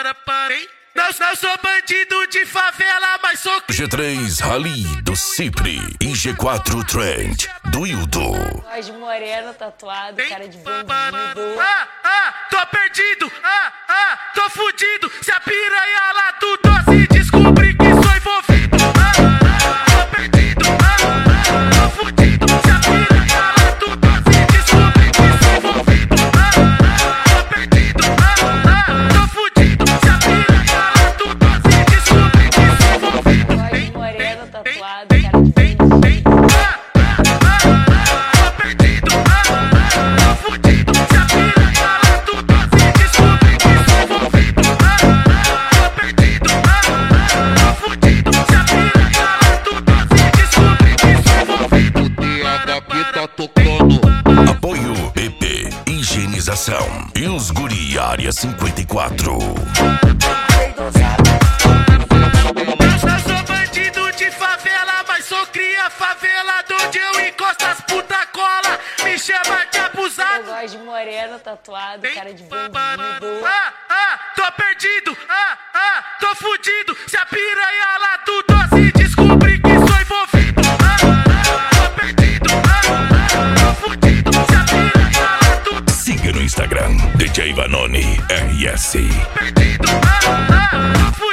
Não sou bandido de favela, mas sou G3 Rally do Cipri e G4 Trend do Hildo. Voz de moreno, tatuado, cara de bandido. Tô perdido, tô fudido. Se a piranha lá tudo se descobrir que sou envolvido. Tô perdido, tô fudido. Se a piranha lá tudo se descobrir que sou envolvido. Tô perdido, tô fudido. Se a piranha lá tudo se descobrir que sou envolvido. Voz de moreno, tatuado, cara de bandido. Tô perdido, tô fudido. Se a piranha lá tudo se descobrir que sou envolvido. Tô perdido, tô fudido. Se a piranha lá tudo se descobrir que sou envolvido. THP tá tocando. Apoio BP Higienização e os Guri Área 54. Eu sou bandido de favela, mas sou cria favelado. Onde eu encosto as puta cola, me chama de abusado. Voz de moreno, tatuado, cara de bandido. Tô perdido, tô fudido. Se a piranha lá tudo se descobrir que sou envolvido. Tô perdido, tô fudido. Se a piranha lá tudo Siga no Instagram DJ Vanoni RS. perdido, tô fudido.